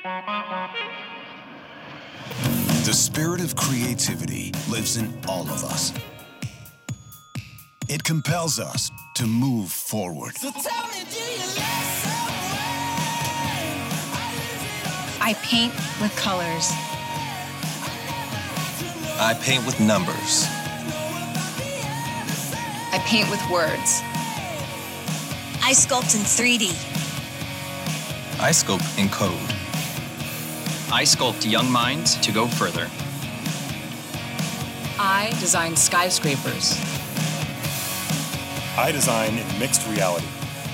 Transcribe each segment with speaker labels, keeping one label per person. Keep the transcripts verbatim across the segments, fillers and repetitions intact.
Speaker 1: The spirit of creativity lives in all of us. It compels us to move forward.
Speaker 2: So tell me, do you love someone?
Speaker 3: I paint with colors.
Speaker 4: I paint with numbers.
Speaker 3: I paint with words.
Speaker 5: I sculpt in three D.
Speaker 4: I sculpt in code.
Speaker 6: I sculpt young minds to go further.
Speaker 7: I design skyscrapers.
Speaker 8: I design in mixed reality.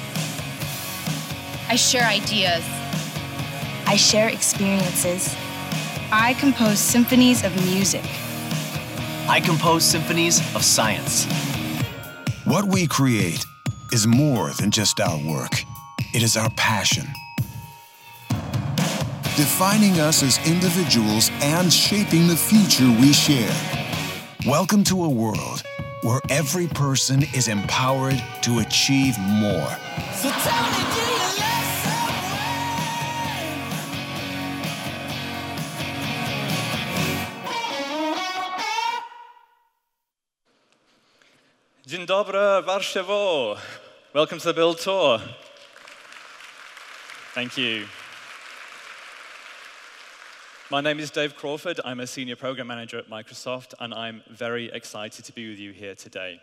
Speaker 9: I share ideas.
Speaker 10: I share experiences.
Speaker 11: I compose symphonies of music.
Speaker 12: I compose symphonies of science.
Speaker 1: What we create is more than just our work. It is our passion, defining us as individuals and shaping the future we share. Welcome to a world where every person is empowered to achieve more.
Speaker 2: So tell me, do you love
Speaker 13: Dzień dobry, Warszawa. Welcome to the Build Tour. Thank you. My name is Dave Crawford. I'm a senior program manager at Microsoft, and I'm very excited to be with you here today.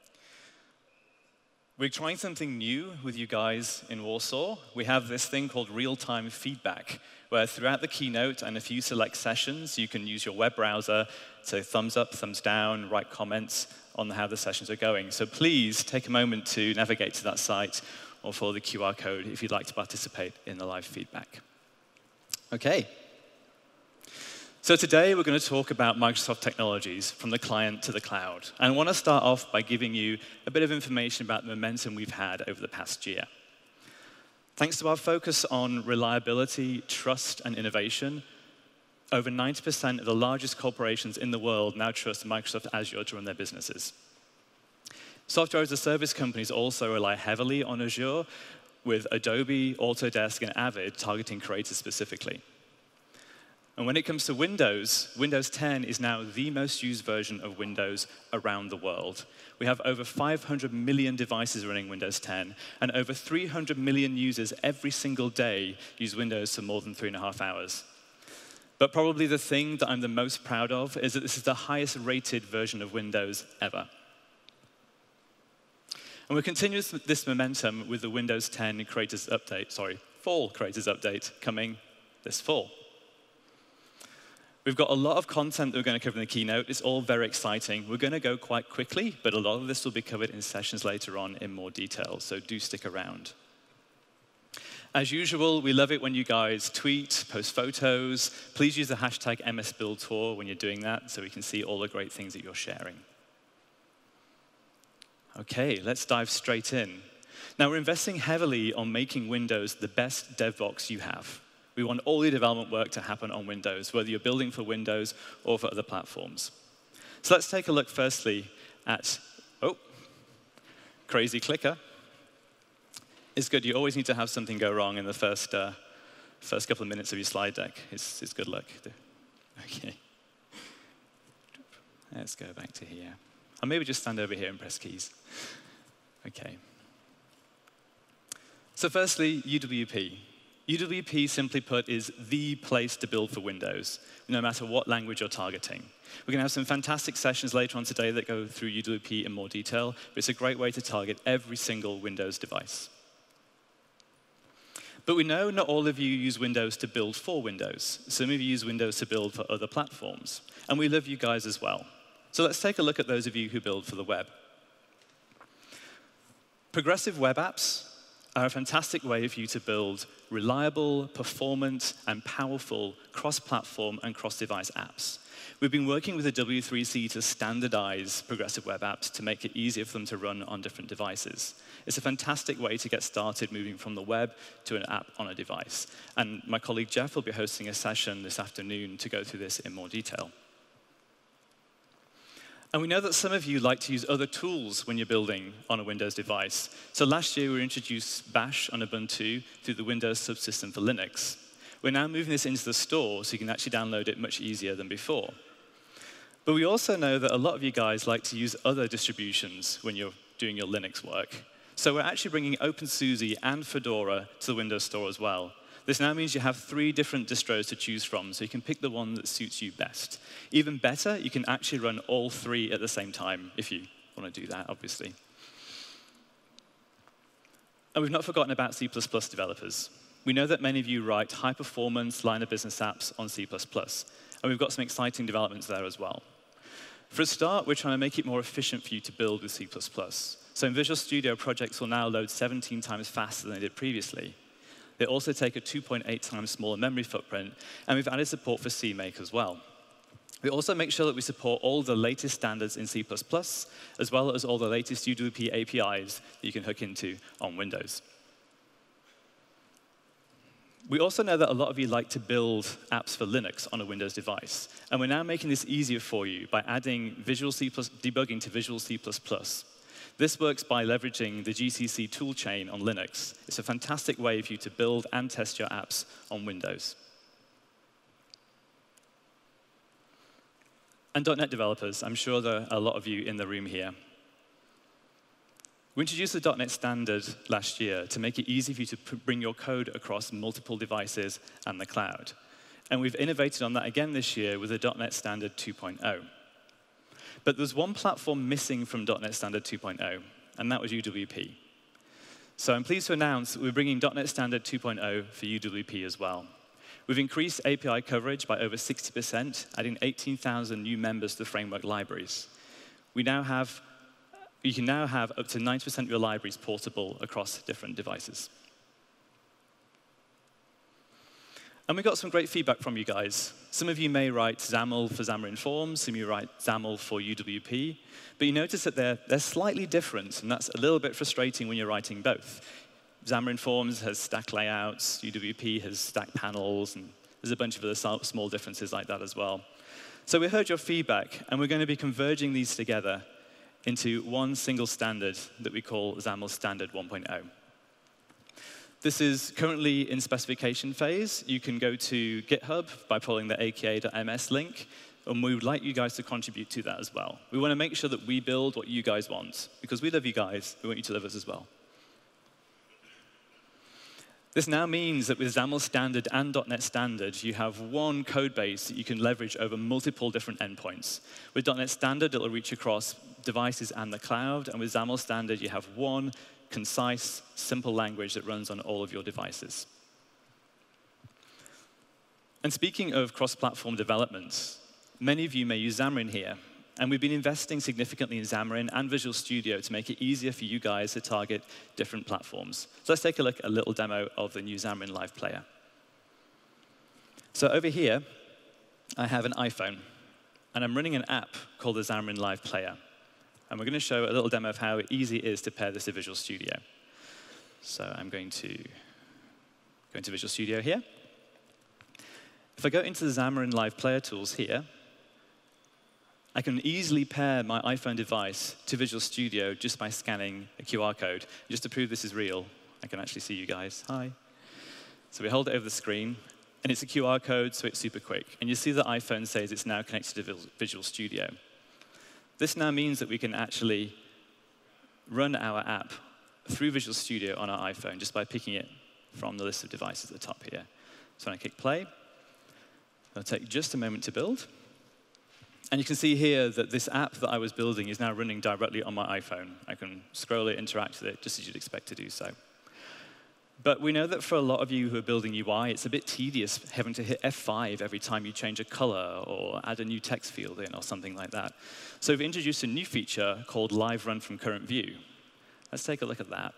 Speaker 13: We're trying something new with you guys in Warsaw. We have this thing called real-time feedback, where throughout the keynote and a few select sessions, you can use your web browser to thumbs up, thumbs down, write comments on how the sessions are going. So please take a moment to navigate to that site or follow the Q R code if you'd like to participate in the live feedback. Okay. So today we're going to talk about Microsoft technologies from the client to the cloud. And I want to start off by giving you a bit of information about the momentum we've had over the past year. Thanks to our focus on reliability, trust, and innovation, over ninety percent of the largest corporations in the world now trust Microsoft Azure to run their businesses. Software as a service companies also rely heavily on Azure, with Adobe, Autodesk, and Avid targeting creators specifically. And when it comes to Windows, Windows ten is now the most used version of Windows around the world. We have over five hundred million devices running Windows ten, and over three hundred million users every single day use Windows for more than three and a half hours. But probably the thing that I'm the most proud of is that this is the highest rated version of Windows ever. And we're continuing this momentum with the Windows ten Creators Update, sorry, Fall Creators Update coming this fall. We've got a lot of content that we're going to cover in the keynote. It's all very exciting. We're going to go quite quickly, but a lot of this will be covered in sessions later on in more detail, so do stick around. As usual, we love it when you guys tweet, post photos. Please use the hashtag M S Build Tour when you're doing that so we can see all the great things that you're sharing. OK, let's dive straight in. Now, we're investing heavily on making Windows the best DevBox you have. We want all your development work to happen on Windows, whether you're building for Windows or for other platforms. So let's take a look firstly at, oh, crazy clicker. It's good. You always need to have something go wrong in the first, uh, first couple of minutes of your slide deck. It's, it's good luck. OK. Let's go back to here. Or maybe just stand over here and press keys. OK. So firstly, U W P. U W P, simply put, is the place to build for Windows, no matter what language you're targeting. We're going to have some fantastic sessions later on today that go through U W P in more detail, but it's a great way to target every single Windows device. But we know not all of you use Windows to build for Windows. Some of you use Windows to build for other platforms. And we love you guys as well. So let's take a look at those of you who build for the web. Progressive web apps are a fantastic way for you to build reliable, performant, and powerful cross-platform and cross-device apps. We've been working with the W three C to standardize progressive web apps to make it easier for them to run on different devices. It's a fantastic way to get started moving from the web to an app on a device. And my colleague Jeff will be hosting a session this afternoon to go through this in more detail. And we know that some of you like to use other tools when you're building on a Windows device. So last year, we introduced Bash on Ubuntu through the Windows subsystem for Linux. We're now moving this into the store so you can actually download it much easier than before. But we also know that a lot of you guys like to use other distributions when you're doing your Linux work. So we're actually bringing OpenSUSE and Fedora to the Windows Store as well. This now means you have three different distros to choose from, so you can pick the one that suits you best. Even better, you can actually run all three at the same time, if you want to do that, obviously. And we've not forgotten about C plus plus developers. We know that many of you write high-performance line of business apps on C plus plus, and we've got some exciting developments there as well. For a start, we're trying to make it more efficient for you to build with C plus plus. So in Visual Studio, projects will now load seventeen times faster than they did previously. They also take a two point eight times smaller memory footprint, and we've added support for CMake as well. We also make sure that we support all the latest standards in C plus plus, as well as all the latest U W P A P Is that you can hook into on Windows. We also know that a lot of you like to build apps for Linux on a Windows device, and we're now making this easier for you by adding Visual C plus, debugging to Visual C plus plus. This works by leveraging the G C C toolchain on Linux. It's a fantastic way for you to build and test your apps on Windows. And .NET developers, I'm sure there are a lot of you in the room here. We introduced the .NET Standard last year to make it easy for you to bring your code across multiple devices and the cloud. And we've innovated on that again this year with the .NET Standard two point oh. But there's one platform missing from .NET Standard two point oh, and that was U W P. So I'm pleased to announce that we're bringing .NET Standard two point oh for U W P as well. We've increased A P I coverage by over sixty percent, adding eighteen thousand new members to the framework libraries. We now have, you can now have up to ninety percent of your libraries portable across different devices. And we got some great feedback from you guys. Some of you may write XAML for Xamarin Forms, some of you write XAML for U W P, but you notice that they're, they're slightly different, and that's a little bit frustrating when you're writing both. Xamarin Forms has stack layouts, U W P has stack panels, and there's a bunch of other small differences like that as well. So we heard your feedback, and we're going to be converging these together into one single standard that we call XAML Standard one point oh. This is currently in specification phase. You can go to GitHub by following the A K A dot M S link, and we would like you guys to contribute to that as well. We want to make sure that we build what you guys want, because we love you guys. We want you to love us as well. This now means that with XAML Standard and .NET Standard, you have one code base that you can leverage over multiple different endpoints. With .NET Standard, it'll reach across devices and the cloud, and with XAML Standard, you have one concise, simple language that runs on all of your devices. And speaking of cross-platform development, many of you may use Xamarin here, and we've been investing significantly in Xamarin and Visual Studio to make it easier for you guys to target different platforms. So let's take a look at a little demo of the new Xamarin Live Player. So over here, I have an iPhone, and I'm running an app called the Xamarin Live Player. And we're going to show a little demo of how easy it is to pair this to Visual Studio. So I'm going to go into Visual Studio here. If I go into the Xamarin Live Player tools here, I can easily pair my iPhone device to Visual Studio just by scanning a Q R code. Just to prove this is real, I can actually see you guys. Hi. So we hold it over the screen, and it's a Q R code, so it's super quick. And you see the iPhone says it's now connected to Visual Studio. This now means that we can actually run our app through Visual Studio on our iPhone just by picking it from the list of devices at the top here. So when I click play, it'll take just a moment to build. And you can see here that this app that I was building is now running directly on my iPhone. I can scroll it, interact with it, just as you'd expect to do so. But we know that for a lot of you who are building U I, it's a bit tedious having to hit F five every time you change a color or add a new text field in or something like that. So we've introduced a new feature called Live Run from Current View. Let's take a look at that.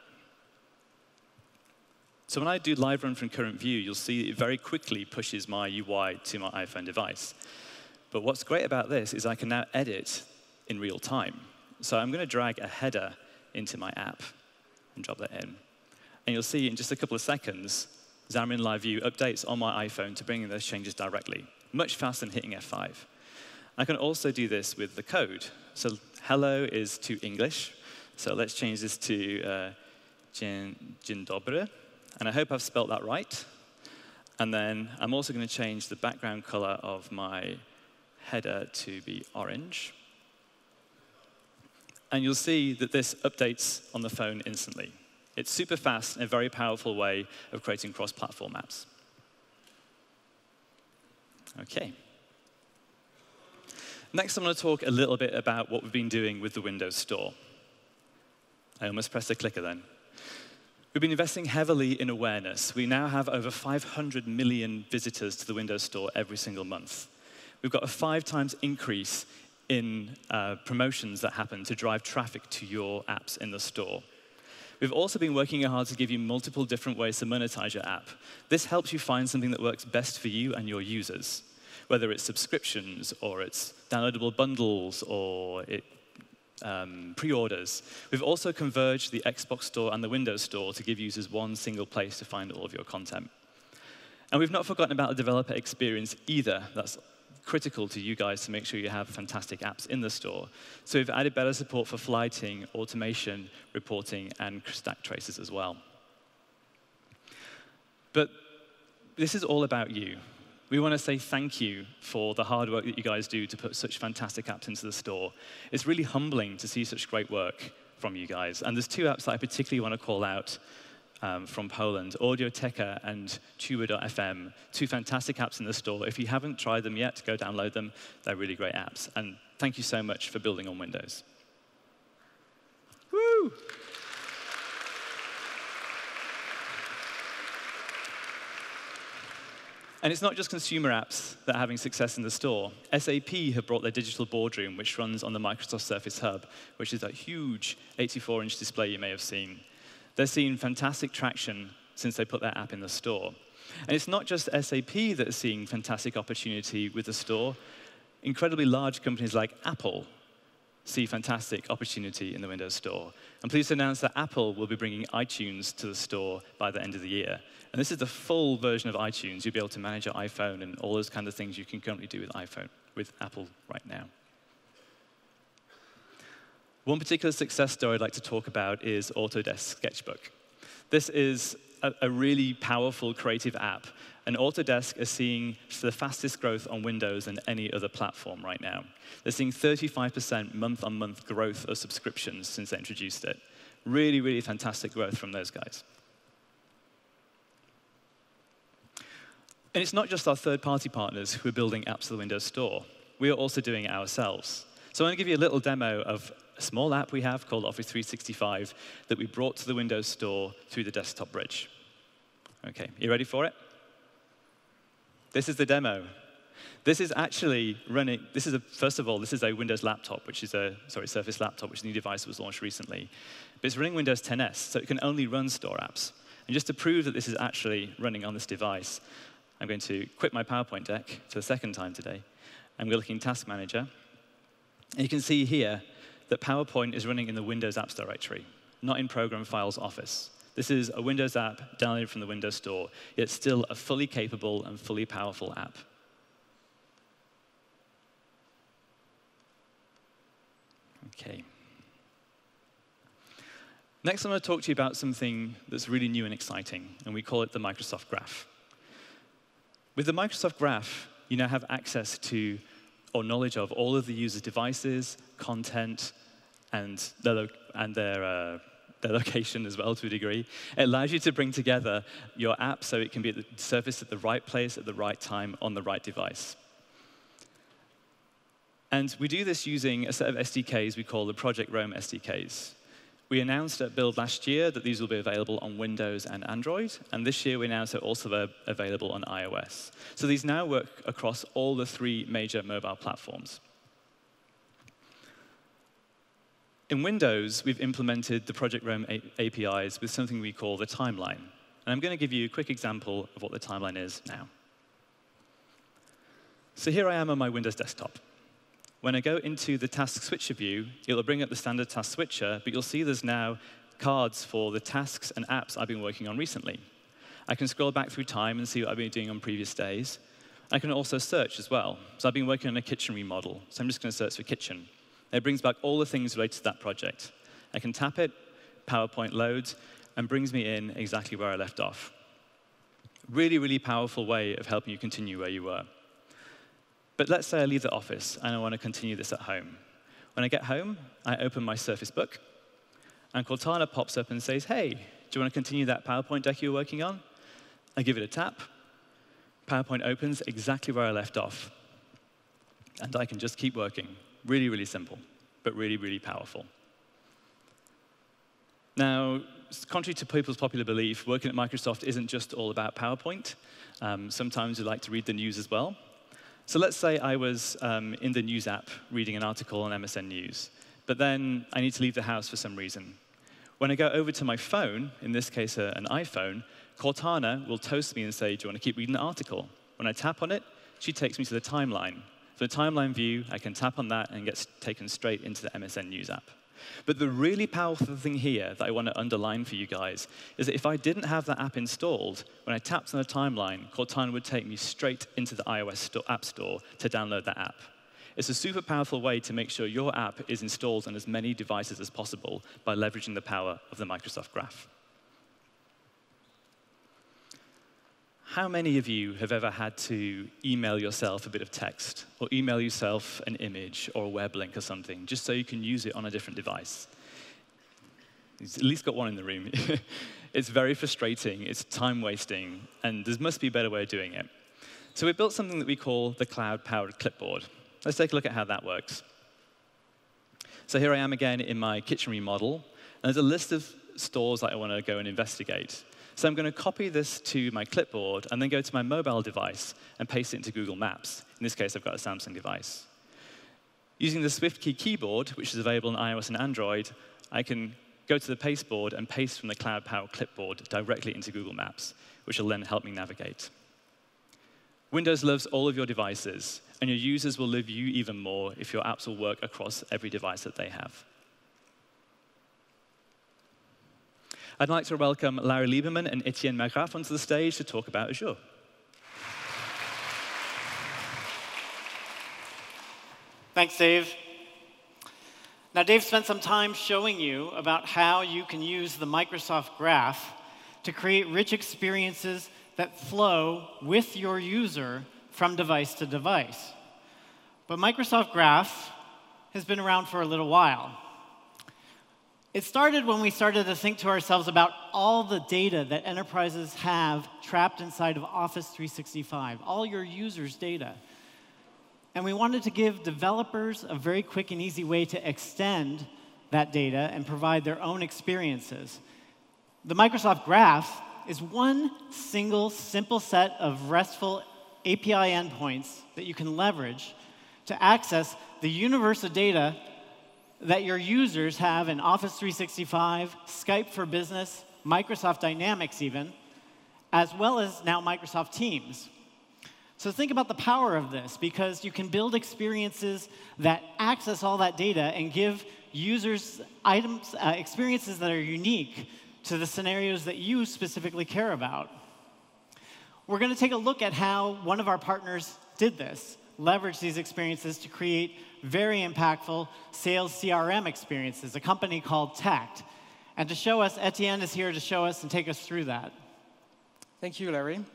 Speaker 13: So when I do Live Run from Current View, you'll see it very quickly pushes my U I to my iPhone device. But what's great about this is I can now edit in real time. So I'm going to drag a header into my app and drop that in. And you'll see in just a couple of seconds, Xamarin Live View updates on my iPhone to bring in those changes directly, much faster than hitting F five. I can also do this with the code. So hello is to English. So let's change this to uh, dzień, dzień dobry. And I hope I've spelt that right. And then I'm also going to change the background color of my header to be orange. And you'll see that this updates on the phone instantly. It's super fast and a very powerful way of creating cross-platform apps. OK. Next, I'm going to talk a little bit about what we've been doing with the Windows Store. I almost pressed the clicker then. We've been investing heavily in awareness. We now have over five hundred million visitors to the Windows Store every single month. We've got a five times increase in uh, promotions that happen to drive traffic to your apps in the store. We've also been working hard to give you multiple different ways to monetize your app. This helps you find something that works best for you and your users, whether it's subscriptions, or it's downloadable bundles, or it, um, pre-orders. We've also converged the Xbox Store and the Windows Store to give users one single place to find all of your content. And we've not forgotten about the developer experience either. That's critical to you guys to make sure you have fantastic apps in the store. So we've added better support for flighting, automation, reporting, and stack traces as well. But this is all about you. We want to say thank you for the hard work that you guys do to put such fantastic apps into the store. It's really humbling to see such great work from you guys. And there's two apps that I particularly want to call out um, from Poland, Audioteka and Tuba dot F M, two fantastic apps in the store. If you haven't tried them yet, go download them. They're really great apps. And thank you so much for building on Windows. Woo! And it's not just consumer apps that are having success in the store. S A P have brought their digital boardroom, which runs on the Microsoft Surface Hub, which is that huge eighty-four inch display you may have seen. They're seeing fantastic traction since they put their app in the store. And it's not just S A P that are seeing fantastic opportunity with the store. Incredibly large companies like Apple see fantastic opportunity in the Windows Store. I'm pleased to announce that Apple will be bringing iTunes to the store by the end of the year. And this is the full version of iTunes. You'll be able to manage your iPhone and all those kinds of things you can currently do with iPhone, with Apple right now. One particular success story I'd like to talk about is Autodesk Sketchbook. This is a, a really powerful creative app, and Autodesk is seeing the fastest growth on Windows than any other platform right now. They're seeing thirty-five percent month-on-month growth of subscriptions since they introduced it. Really, really fantastic growth from those guys. And it's not just our third-party partners who are building apps for the Windows Store. We are also doing it ourselves. So I'm going to give you a little demo of a small app we have called Office three sixty-five that we brought to the Windows Store through the desktop bridge. OK, you ready for it? This is the demo. This is actually running, this is a, first of all, this is a Windows laptop, which is a, sorry, Surface laptop, which is a new device that was launched recently. But it's running Windows ten S, so it can only run store apps. And just to prove that this is actually running on this device, I'm going to quit my PowerPoint deck for the second time today. I'm going to look in Task Manager. And you can see here that PowerPoint is running in the Windows Apps directory, not in Program Files Office. This is a Windows app downloaded from the Windows Store, yet still a fully capable and fully powerful app. OK. Next, I'm going to talk to you about something that's really new and exciting, and we call it the Microsoft Graph. With the Microsoft Graph, you now have access to or knowledge of all of the user's devices, content, and their, and their, uh, their location as well to a degree. It allows you to bring together your app so it can be at the surface at the right place at the right time on the right device. And we do this using a set of S D Ks we call the Project Rome S D Ks. We announced at Build last year that these will be available on Windows and Android, and this year we announced they're also available on iOS. So these now work across all the three major mobile platforms. In Windows, we've implemented the Project Rome A P Is with something we call the timeline. And I'm going to give you a quick example of what the timeline is now. So here I am on my Windows desktop. When I go into the task switcher view, it'll bring up the standard task switcher, but you'll see there's now cards for the tasks and apps I've been working on recently. I can scroll back through time and see what I've been doing on previous days. I can also search as well. So I've been working on a kitchen remodel, so I'm just going to search for kitchen. It brings back all the things related to that project. I can tap it, PowerPoint loads, and brings me in exactly where I left off. Really, really powerful way of helping you continue where you were. But let's say I leave the office and I want to continue this at home. When I get home, I open my Surface Book, and Cortana pops up and says, hey, do you want to continue that PowerPoint deck you were working on? I give it a tap. PowerPoint opens exactly where I left off. And I can just keep working. Really, really simple, but really, really powerful. Now, contrary to people's popular belief, working at Microsoft isn't just all about PowerPoint. Um, sometimes we like to read the news as well. So let's say I was um, in the News app reading an article on M S N News, but then I need to leave the house for some reason. When I go over to my phone, in this case uh, an iPhone, Cortana will toast me and say, do you want to keep reading the article? When I tap on it, she takes me to the timeline. For the timeline view, I can tap on that and get taken straight into the M S N News app. But the really powerful thing here that I want to underline for you guys is that if I didn't have that app installed, when I tapped on the timeline, Cortana would take me straight into the iOS store, App Store to download that app. It's a super powerful way to make sure your app is installed on as many devices as possible by leveraging the power of the Microsoft Graph. How many of you have ever had to email yourself a bit of text, or email yourself an image or a web link or something, just so you can use it on a different device? You've at least got one in the room. It's very frustrating, it's time-wasting, and there must be a better way of doing it. So we built something that we call the Cloud-Powered Clipboard. Let's take a look at how that works. So here I am again in my kitchen remodel, and there's a list of stores that I want to go and investigate. So I'm going to copy this to my clipboard and then go to my mobile device and paste it into Google Maps. In this case, I've got a Samsung device. Using the SwiftKey keyboard, which is available on iOS and Android, I can go to the pasteboard and paste from the Cloud-Powered Clipboard directly into Google Maps, which will then help me navigate. Windows loves all of your devices, and your users will love you even more if your apps will work across every device that they have. I'd like to welcome Larry Lieberman and Etienne Magraff onto the stage to talk about Azure.
Speaker 9: Thanks, Dave. Now, Dave spent some time showing you about how you can use the Microsoft Graph to create rich experiences that flow with your user from device to device. But Microsoft Graph has been around for a little while. It started when we started to think to ourselves about all the data that enterprises have trapped inside of Office three sixty-five, all your users' data. And we wanted to give developers a very quick and easy way to extend that data and provide their own experiences. The Microsoft Graph is one single, simple set of RESTful A P I endpoints that you can leverage to access the universe of data that your users have in Office three sixty-five, Skype for Business, Microsoft Dynamics even, as well as now Microsoft Teams. So think about the power of this, because you can build experiences that access all that data and give users items, uh, experiences that are unique to the scenarios that you specifically care about. We're going to take a look at how one of our partners did this, leverage these experiences to create very impactful sales C R M experiences, a company called Tact. And to show us, Etienne is here to show us and take us through that.
Speaker 14: Thank you, Larry.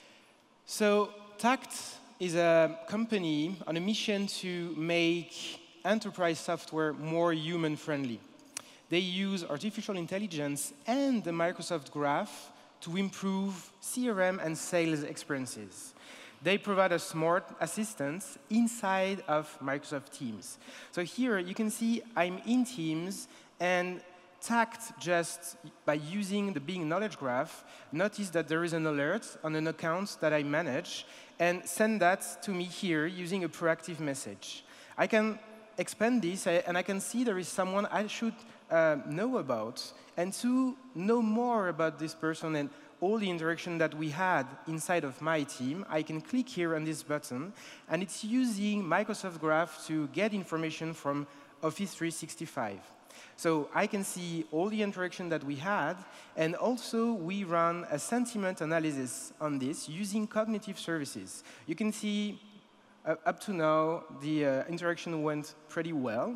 Speaker 14: So Tact is a company on a mission to make enterprise software more human-friendly. They use artificial intelligence and the Microsoft Graph to improve C R M and sales experiences. They provide us smart assistants inside of Microsoft Teams. So here you can see I'm in Teams, and Tact, just by using the Bing Knowledge Graph, notice that there is an alert on an account that I manage, and send that to me here using a proactive message. I can expand this, and I can see there is someone I should uh, know about. And to know more about this person and all the interaction that we had inside of my team, I can click here on this button, and it's using Microsoft Graph to get information from Office three sixty-five. So I can see all the interaction that we had, and also we run a sentiment analysis on this using cognitive services. You can see uh, up to now the uh, interaction went pretty well.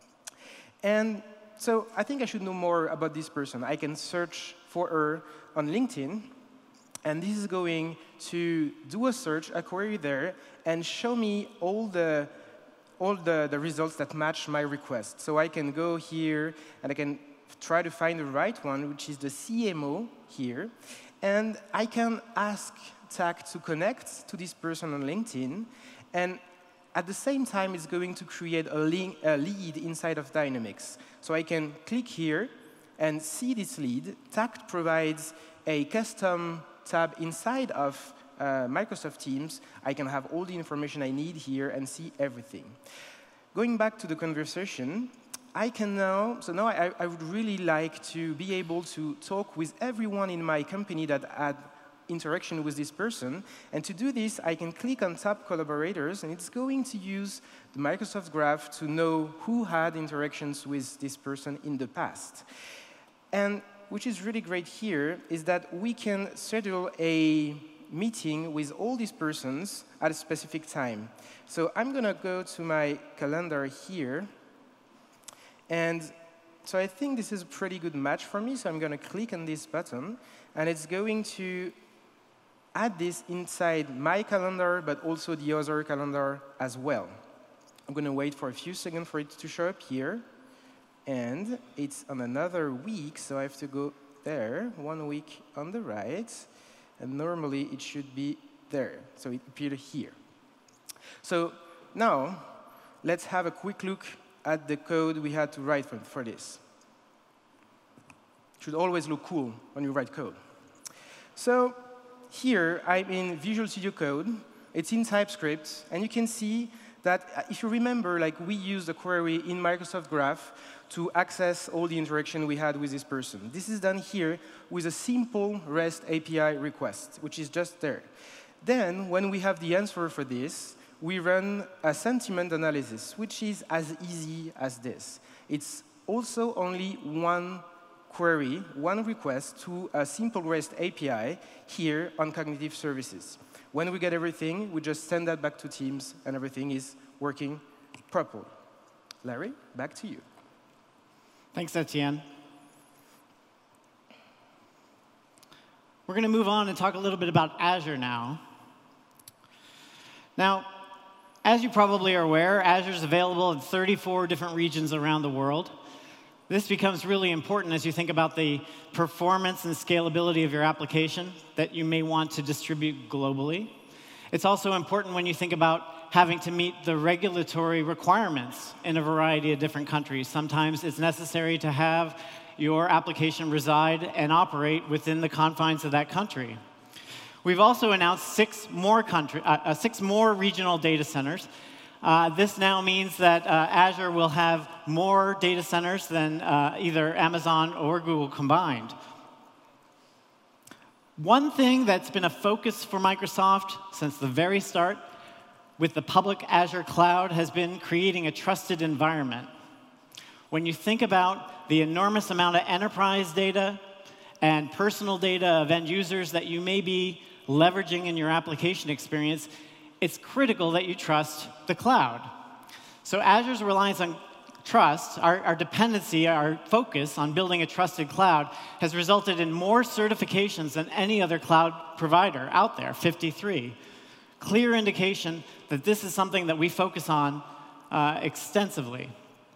Speaker 14: And so I think I should know more about this person. I can search for her on LinkedIn, And this is going to do a search, a query there, and show me all the all the, the results that match my request. So I can go here, and I can try to find the right one, which is the C M O here. And I can ask Tact to connect to this person on LinkedIn. And at the same time, it's going to create a, link, a lead inside of Dynamics. So I can click here and see this lead. Tact provides a custom tab inside of uh, Microsoft Teams. I can have all the information I need here and see everything. Going back to the conversation, I can now, so now I, I would really like to be able to talk with everyone in my company that had interaction with this person. And to do this, I can click on Top Collaborators, and it's going to use the Microsoft Graph to know who had interactions with this person in the past. And which is really great here is that we can schedule a meeting with all these persons at a specific time. So I'm going to go to my calendar here. And so I think this is a pretty good match for me. So I'm going to click on this button. And it's going to add this inside my calendar, but also the other calendar as well. I'm going to wait for a few seconds for it to show up here. And it's on another week, so I have to go there, one week on the right. And normally, it should be there. So it appeared here. So now, let's have a quick look at the code we had to write for, for this. It should always look cool when you write code. So here, I'm in Visual Studio Code. It's in TypeScript. And you can see that if you remember, like we used a query in Microsoft Graph to access all the interaction we had with this person. This is done here with a simple REST A P I request, which is just there. Then, when we have the answer for this, we run a sentiment analysis, which is as easy as this. It's also only one query, one request to a simple REST A P I here on Cognitive Services. When we get everything, we just send that back to Teams, and everything is working properly. Larry, back to you.
Speaker 9: Thanks, Etienne. We're going to move on and talk a little bit about Azure now. Now, as you probably are aware, Azure is available in thirty-four different regions around the world. This becomes really important as you think about the performance and scalability of your application that you may want to distribute globally. It's also important when you think about having to meet the regulatory requirements in a variety of different countries. Sometimes it's necessary to have your application reside and operate within the confines of that country. We've also announced six more, country, uh, six more regional data centers. Uh, this now means that uh, Azure will have more data centers than uh, either Amazon or Google combined. One thing that's been a focus for Microsoft since the very start with the public Azure cloud has been creating a trusted environment. When you think about the enormous amount of enterprise data and personal data of end users that you may be leveraging in your application experience, it's critical that you trust the cloud. So Azure's reliance on trust, our, our dependency, our focus on building a trusted cloud has resulted in more certifications than any other cloud provider out there, fifty-three. Clear indication that this is something that we focus on uh, extensively.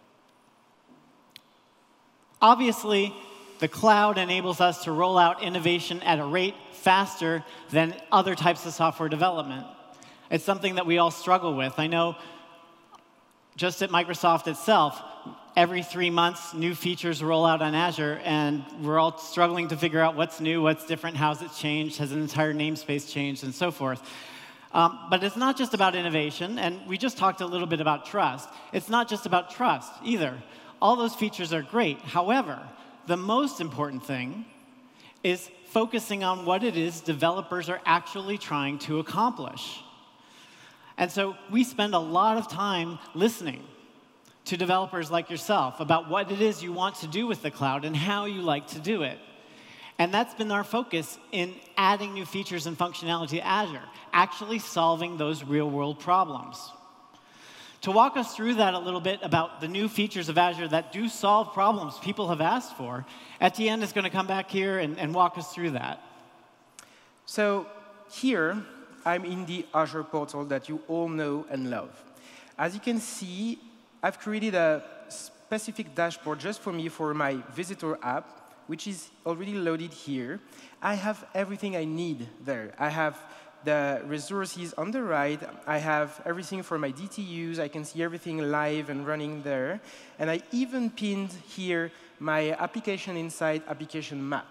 Speaker 9: Obviously, the cloud enables us to roll out innovation at a rate faster than other types of software development. It's something that we all struggle with. I know just at Microsoft itself, every three months, new features roll out on Azure, and we're all struggling to figure out what's new, what's different, how's it changed, has an entire namespace changed, and so forth. Um, but it's not just about innovation, and we just talked a little bit about trust. It's not just about trust either. All those features are great. However, the most important thing is focusing on what it is developers are actually trying to accomplish. And so we spend a lot of time listening to developers like yourself about what it is you want to do with the cloud and how you like to do it. And that's been our focus in adding new features and functionality to Azure, actually solving those real-world problems. To walk us through that a little bit about the new features of Azure that do solve problems people have asked for, Etienne is going to come back here and, and walk us through that.
Speaker 14: So here, I'm in the Azure portal that you all know and love. As you can see, I've created a specific dashboard just for me for my visitor app, which is already loaded here. I have everything I need there. I have the resources on the right. I have everything for my D T Us. I can see everything live and running there. And I even pinned here my application inside application map.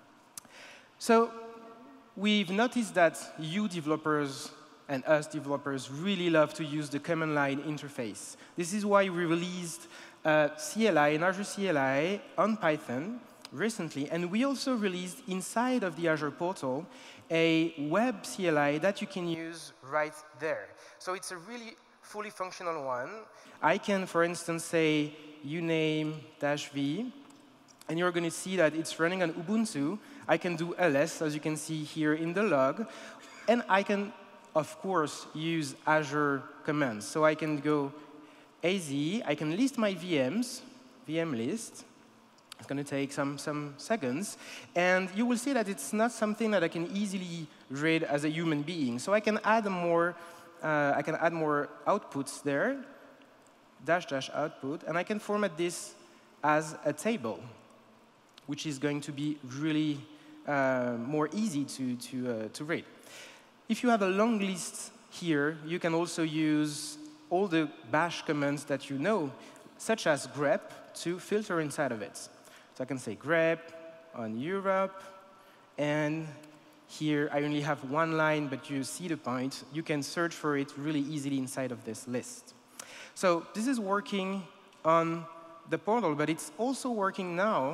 Speaker 14: So we've noticed that you developers and us developers really love to use the command line interface. This is why we released uh, C L I, an Azure C L I on Python recently. And we also released inside of the Azure portal a web C L I that you can use right there. So it's a really fully functional one. I can, for instance, say uname-v, and you're going to see that it's running on Ubuntu. I can do ls, as you can see here in the log. And I can, of course, use Azure commands. So I can go az, I can list my V Ms, V M list. It's going to take some, some seconds. And you will see that it's not something that I can easily read as a human being. So I can add more, uh, I can add more outputs there, dash dash output, and I can format this as a table, which is going to be really uh, more easy to, to, uh, to read. If you have a long list here, you can also use all the bash commands that you know, such as grep, to filter inside of it. So I can say grep on Europe, and here I only have one line, but you see the point. You can search for it really easily inside of this list. So this is working on the portal, but it's also working now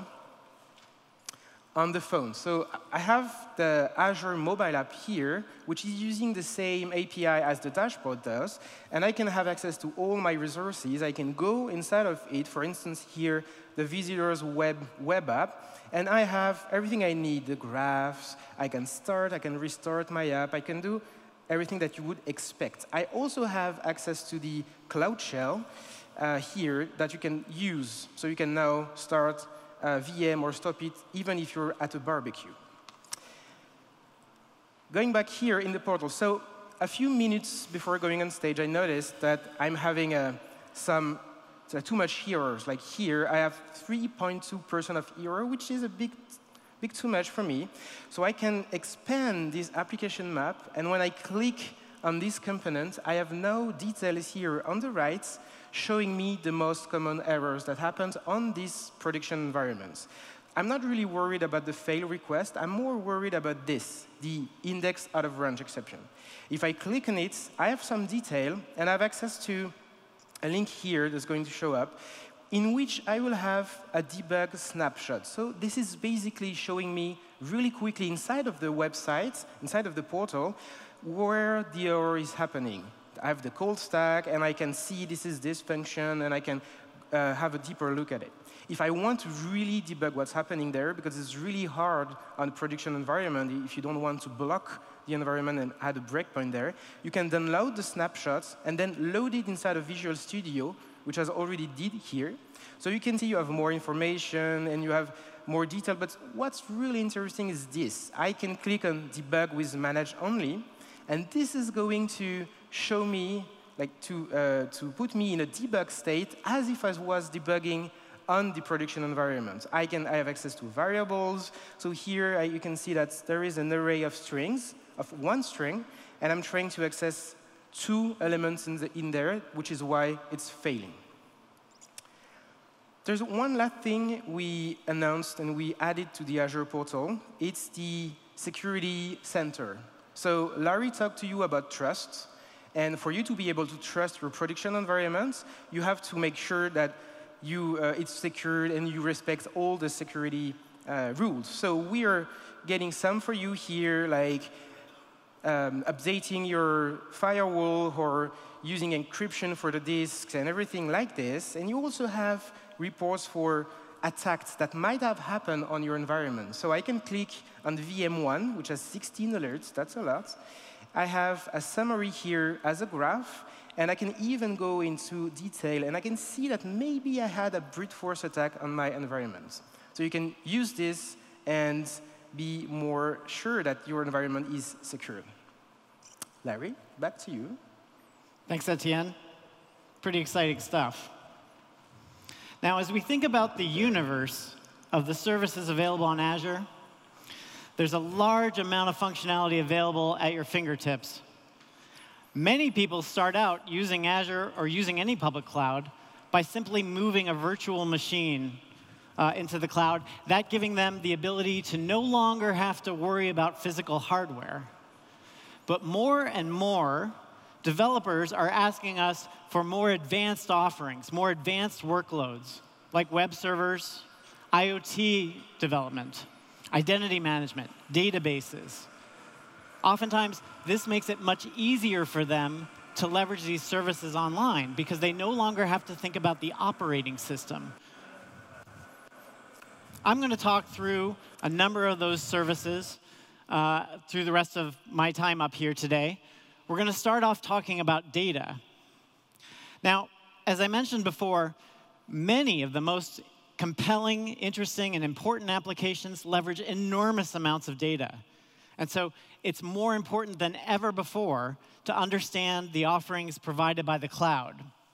Speaker 14: on the phone. So I have the Azure mobile app here, which is using the same A P I as the dashboard does, and I can have access to all my resources. I can go inside of it, for instance, here, the visitors web, web app, and I have everything I need, the graphs. I can start, I can restart my app, I can do everything that you would expect. I also have access to the Cloud Shell uh, here that you can use. So you can now start a V M or stop it, even if you're at a barbecue. Going back here in the portal, so a few minutes before going on stage, I noticed that I'm having uh, some uh, too much errors. Like here, I have three point two percent of error, which is a big, big too much for me. So I can expand this application map, and when I click on this component, I have no details here on the right showing me the most common errors that happen on these production environments. I'm not really worried about the fail request. I'm more worried about this, the index out of range exception. If I click on it, I have some detail, and I have access to a link here that's going to show up, in which I will have a debug snapshot. So this is basically showing me really quickly inside of the website, inside of the portal, where the error is happening. I have the cold stack, and I can see this is this function, and I can uh, have a deeper look at it. If I want to really debug what's happening there, because it's really hard on a production environment, if you don't want to block the environment and add a breakpoint there, you can download the snapshots and then load it inside of Visual Studio, which I already did here. So you can see you have more information and you have more detail, but what's really interesting is this. I can click on Debug with Manage Only, and this is going to show me, like to, uh, to put me in a debug state as if I was debugging on the production environment. I, can, I have access to variables. So here I, you can see that there is an array of strings, of one string, and I'm trying to access two elements in, the, in there, which is why it's failing. There's one last thing we announced and we added to the Azure portal. It's the Security Center. So Larry talked to you about trust. And for you to be able to trust your production environment, you have to make sure that you, uh, it's secured and you respect all the security uh, rules. So we are getting some for you here, like um, updating your firewall or using encryption for the disks and everything like this. And you also have reports for attacks that might have happened on your environment. So I can click on V M one, which has sixteen alerts. That's a lot. I have a summary here as a graph, and I can even go into detail, and I can see that maybe I had a brute force attack on my environment. So you can use this and be more sure that your environment is secure. Larry, back to you.
Speaker 9: Thanks, Etienne. Pretty exciting stuff. Now, as we think about the universe of the services available on Azure, there's a large amount of functionality available at your fingertips. Many people start out using Azure or using any public cloud by simply moving a virtual machine uh, into the cloud, that giving them the ability to no longer have to worry about physical hardware. But more and more, developers are asking us for more advanced offerings, more advanced workloads, like web servers, IoT development, identity management, databases. Oftentimes, this makes it much easier for them to leverage these services online because they no longer have to think about the operating system. I'm going to talk through a number of those services uh, through the rest of my time up here today. We're going to start off talking about data. Now, as I mentioned before, many of the most compelling, interesting, and important applications leverage enormous amounts of data. And so it's more important than ever before to understand the offerings provided by the cloud.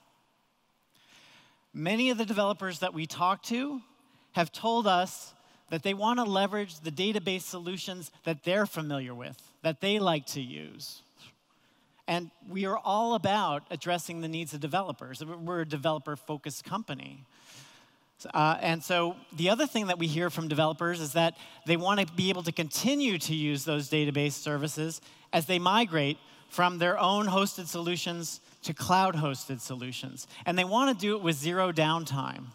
Speaker 9: Many of the developers that we talk to have told us that they want to leverage the database solutions that they're familiar with, that they like to use. And we are all about addressing the needs of developers. We're a developer-focused company. Uh, and so the other thing that we hear from developers is that they want to be able to continue to use those database services as they migrate from their own hosted solutions to cloud-hosted solutions. And they want to do it with zero downtime.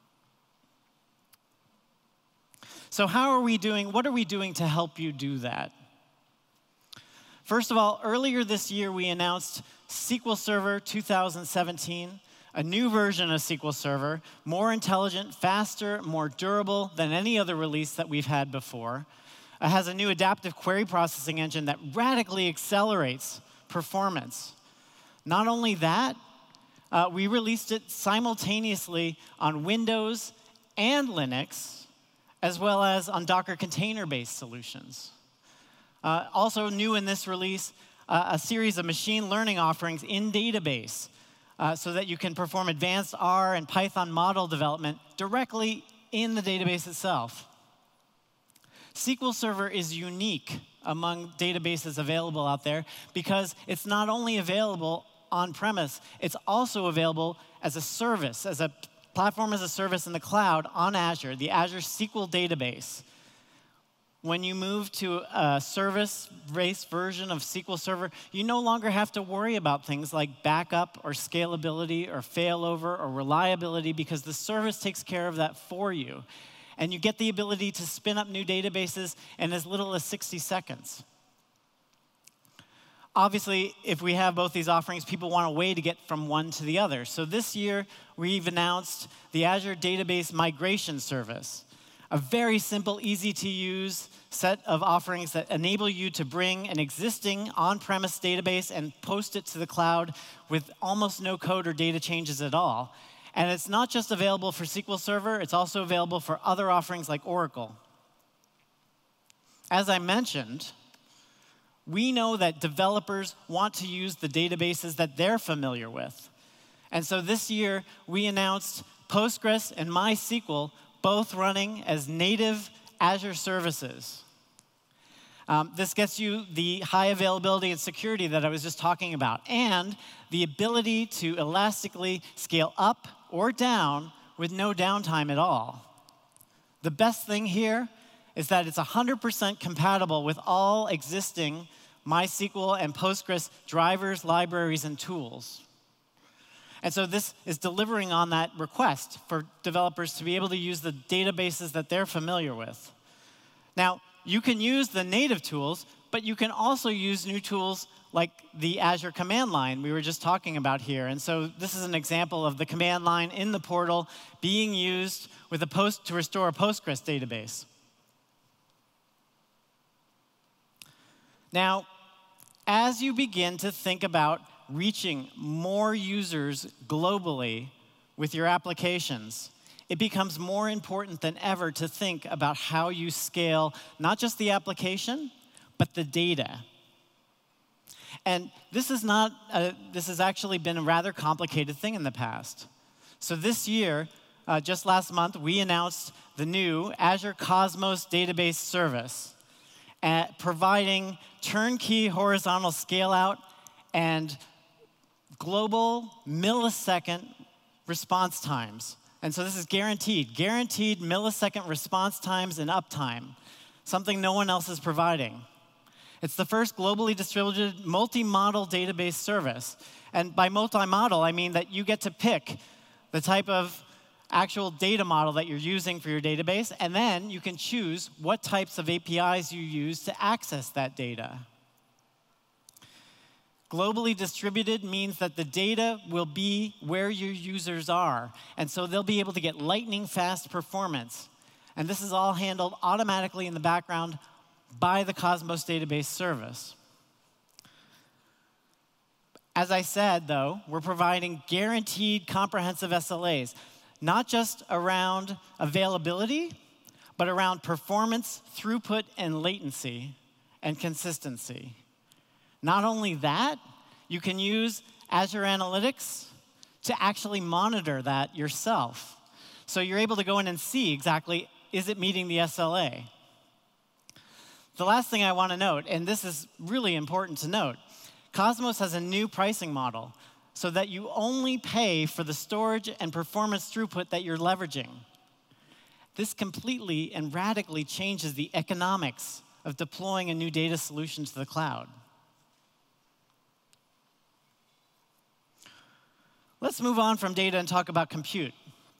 Speaker 9: So how are we doing? What are we doing to help you do that? First of all, earlier this year, we announced S Q L Server two thousand seventeen, a new version of S Q L Server, more intelligent, faster, more durable than any other release that we've had before. It has a new adaptive query processing engine that radically accelerates performance. Not only that, uh, we released it simultaneously on Windows and Linux, as well as on Docker container-based solutions. Uh, also new in this release, uh, a series of machine learning offerings in database uh, so that you can perform advanced R and Python model development directly in the database itself. S Q L Server is unique among databases available out there because it's not only available on-premise, it's also available as a service, as a platform as a service in the cloud on Azure, the Azure S Q L database. When you move to a service-based version of S Q L Server, you no longer have to worry about things like backup or scalability or failover or reliability because the service takes care of that for you. And you get the ability to spin up new databases in as little as sixty seconds. Obviously, if we have both these offerings, people want a way to get from one to the other. So this year, we've announced the Azure Database Migration Service, a very simple, easy-to-use set of offerings that enable you to bring an existing on-premise database and post it to the cloud with almost no code or data changes at all. And it's not just available for S Q L Server, it's also available for other offerings like Oracle. As I mentioned, we know that developers want to use the databases that they're familiar with. And so this year, we announced Postgres and MySQL both running as native Azure services. Um, this gets you the high availability and security that I was just talking about, and the ability to elastically scale up or down with no downtime at all. The best thing here is that it's one hundred percent compatible with all existing MySQL and Postgres drivers, libraries, and tools. And so this is delivering on that request for developers to be able to use the databases that they're familiar with. Now, you can use the native tools, but you can also use new tools like the Azure command line we were just talking about here. And so this is an example of the command line in the portal being used with a post to restore a Postgres database. Now, as you begin to think about reaching more users globally with your applications, it becomes more important than ever to think about how you scale not just the application, but the data. And this is not, a, this has actually been a rather complicated thing in the past. So this year, uh, just last month, we announced the new Azure Cosmos Database Service, uh, providing turnkey horizontal scale-out and global millisecond response times. And so this is guaranteed, guaranteed millisecond response times and uptime, something no one else is providing. It's the first globally distributed multi-model database service. And by multi-model, I mean that you get to pick the type of actual data model that you're using for your database, and then you can choose what types of A P Is you use to access that data. Globally distributed means that the data will be where your users are, and so they'll be able to get lightning-fast performance. And this is all handled automatically in the background by the Cosmos Database Service. As I said, though, we're providing guaranteed comprehensive S L As, not just around availability, but around performance, throughput, and latency, and consistency. Not only that, you can use Azure Analytics to actually monitor that yourself. So you're able to go in and see exactly, is it meeting the S L A? The last thing I want to note, and this is really important to note, Cosmos has a new pricing model so that you only pay for the storage and performance throughput that you're leveraging. This completely and radically changes the economics of deploying a new data solution to the cloud. Let's move on from data and talk about compute.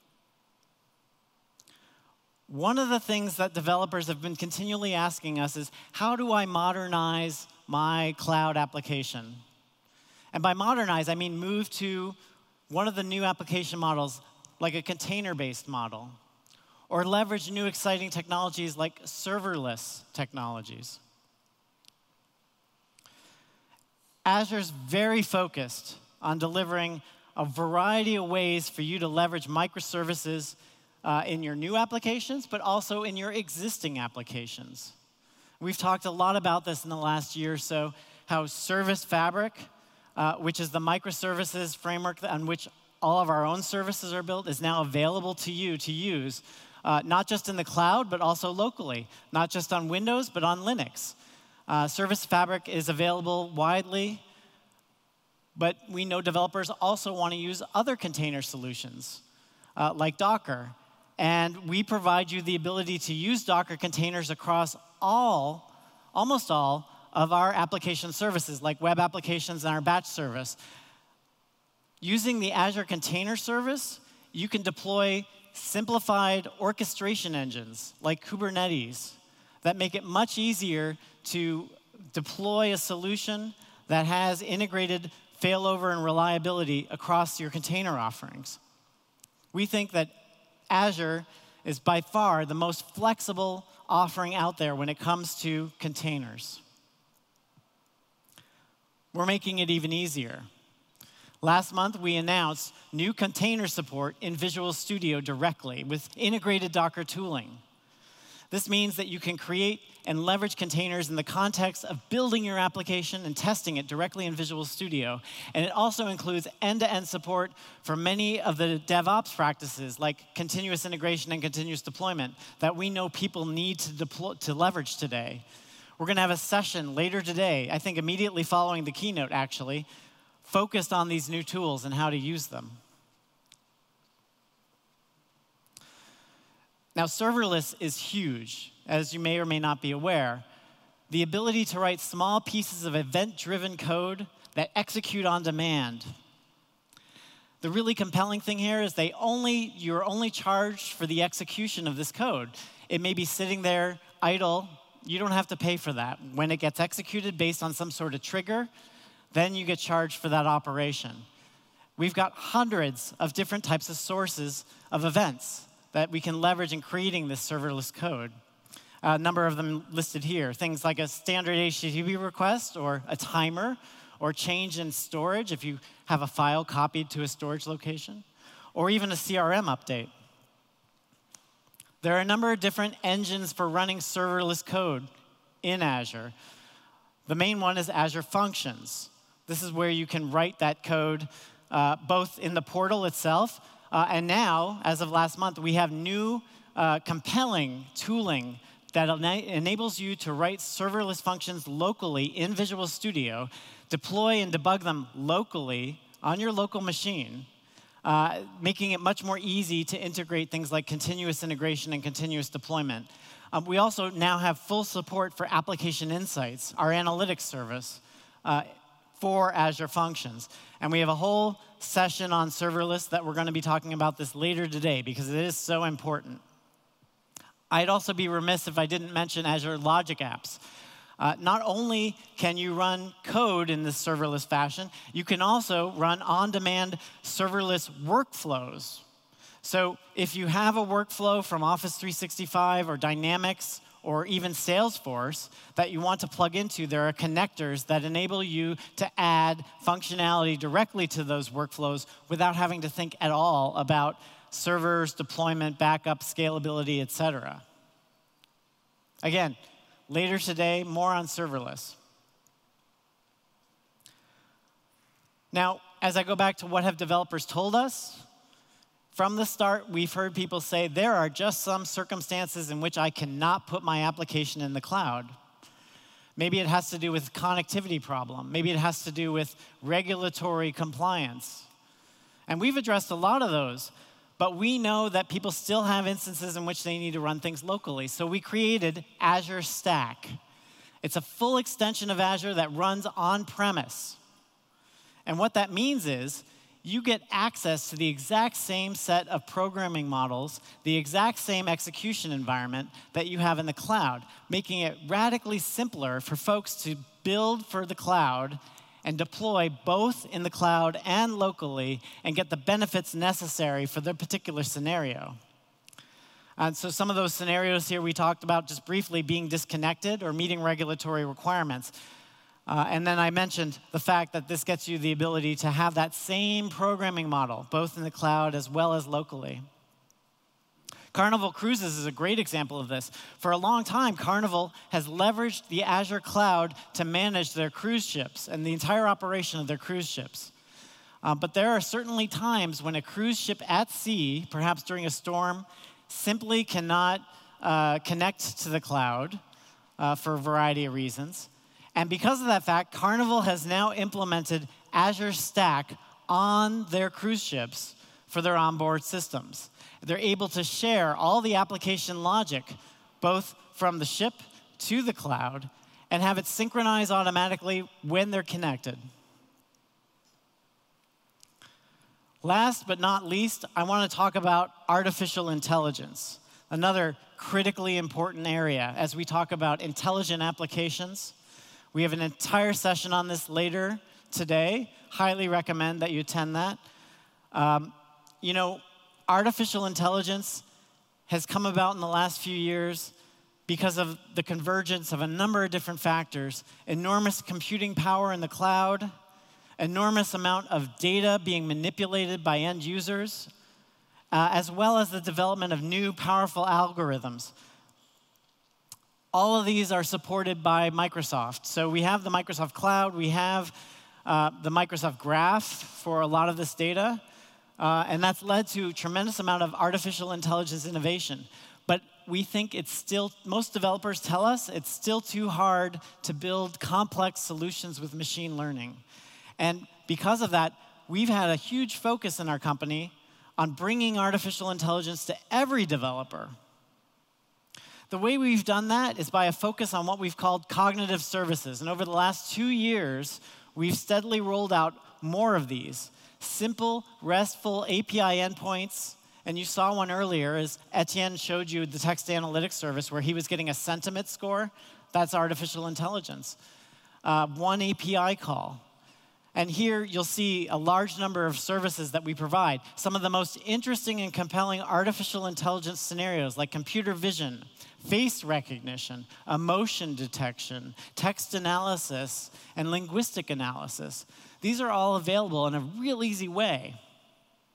Speaker 9: One of the things that developers have been continually asking us is, how do I modernize my cloud application? And by modernize, I mean move to one of the new application models, like a container-based model, or leverage new exciting technologies like serverless technologies. Azure's very focused on delivering a variety of ways for you to leverage microservices uh, in your new applications, but also in your existing applications. We've talked a lot about this in the last year or so, how Service Fabric, uh, which is the microservices framework on which all of our own services are built, is now available to you to use, uh, not just in the cloud, but also locally, not just on Windows, but on Linux. Uh, Service Fabric is available widely, but we know developers also want to use other container solutions, uh, like Docker. And we provide you the ability to use Docker containers across all, almost all, of our application services, like web applications and our batch service. Using the Azure Container Service, you can deploy simplified orchestration engines, like Kubernetes, that make it much easier to deploy a solution that has integrated failover and reliability across your container offerings. We think that Azure is by far the most flexible offering out there when it comes to containers. We're making it even easier. Last month, we announced new container support in Visual Studio directly with integrated Docker tooling. This means that you can create and leverage containers in the context of building your application and testing it directly in Visual Studio. And it also includes end-to-end support for many of the DevOps practices, like continuous integration and continuous deployment, that we know people need to, deploy, to leverage today. We're going to have a session later today, I think immediately following the keynote, actually, focused on these new tools and how to use them. Now, serverless is huge, as you may or may not be aware. The ability to write small pieces of event-driven code that execute on demand. The really compelling thing here is they only, you're only charged for the execution of this code. It may be sitting there idle. You don't have to pay for that. When it gets executed based on some sort of trigger, then you get charged for that operation. We've got hundreds of different types of sources of events that we can leverage in creating this serverless code. A number of them listed here. Things like a standard H T T P request, or a timer, or change in storage if you have a file copied to a storage location, or even a C R M update. There are a number of different engines for running serverless code in Azure. The main one is Azure Functions. This is where you can write that code uh, both in the portal itself, uh, and now, as of last month, we have new uh, compelling tooling that ena enables you to write serverless functions locally in Visual Studio, deploy and debug them locally on your local machine, uh, making it much more easy to integrate things like continuous integration and continuous deployment. Um, we also now have full support for Application Insights, our analytics service, uh, for Azure Functions. And we have a whole session on serverless that we're going to be talking about this later today because it is so important. I'd also be remiss if I didn't mention Azure Logic Apps. Uh, not only can you run code in this serverless fashion, you can also run on-demand serverless workflows. So if you have a workflow from Office three sixty-five or Dynamics or even Salesforce that you want to plug into, there are connectors that enable you to add functionality directly to those workflows without having to think at all about servers, deployment, backup, scalability, et cetera. Again, later today, more on serverless. Now, as I go back to what have developers told us, from the start, we've heard people say, there are just some circumstances in which I cannot put my application in the cloud. Maybe it has to do with connectivity problem. Maybe it has to do with regulatory compliance. And we've addressed a lot of those. But we know that people still have instances in which they need to run things locally. So we created Azure Stack. It's a full extension of Azure that runs on-premise. And what that means is you get access to the exact same set of programming models, the exact same execution environment that you have in the cloud, making it radically simpler for folks to build for the cloud and deploy both in the cloud and locally and get the benefits necessary for their particular scenario. And so some of those scenarios here we talked about just briefly being disconnected or meeting regulatory requirements. Uh, and then I mentioned the fact that this gets you the ability to have that same programming model, both in the cloud as well as locally. Carnival Cruises is a great example of this. For a long time, Carnival has leveraged the Azure cloud to manage their cruise ships and the entire operation of their cruise ships. Uh, but there are certainly times when a cruise ship at sea, perhaps during a storm, simply cannot uh, connect to the cloud uh, for a variety of reasons. And because of that fact, Carnival has now implemented Azure Stack on their cruise ships for their onboard systems. They're able to share all the application logic, both from the ship to the cloud, and have it synchronize automatically when they're connected. Last but not least, I want to talk about artificial intelligence, another critically important area as we talk about intelligent applications. We have an entire session on this later today. Highly recommend that you attend that. Um, you know, artificial intelligence has come about in the last few years because of the convergence of a number of different factors. Enormous computing power in the cloud, enormous amount of data being manipulated by end users, uh, as well as the development of new powerful algorithms. All of these are supported by Microsoft. So we have the Microsoft Cloud, we have uh, the Microsoft Graph for a lot of this data, uh, and that's led to a tremendous amount of artificial intelligence innovation. But we think it's still, most developers tell us, it's still too hard to build complex solutions with machine learning. And because of that, we've had a huge focus in our company on bringing artificial intelligence to every developer. The way we've done that is by a focus on what we've called cognitive services. And over the last two years, we've steadily rolled out more of these. Simple, RESTful A P I endpoints. And you saw one earlier as Etienne showed you the text analytics service where he was getting a sentiment score. That's artificial intelligence. Uh, one A P I call. And here you'll see a large number of services that we provide. Some of the most interesting and compelling artificial intelligence scenarios like computer vision, face recognition, emotion detection, text analysis, and linguistic analysis. These are all available in a real easy way.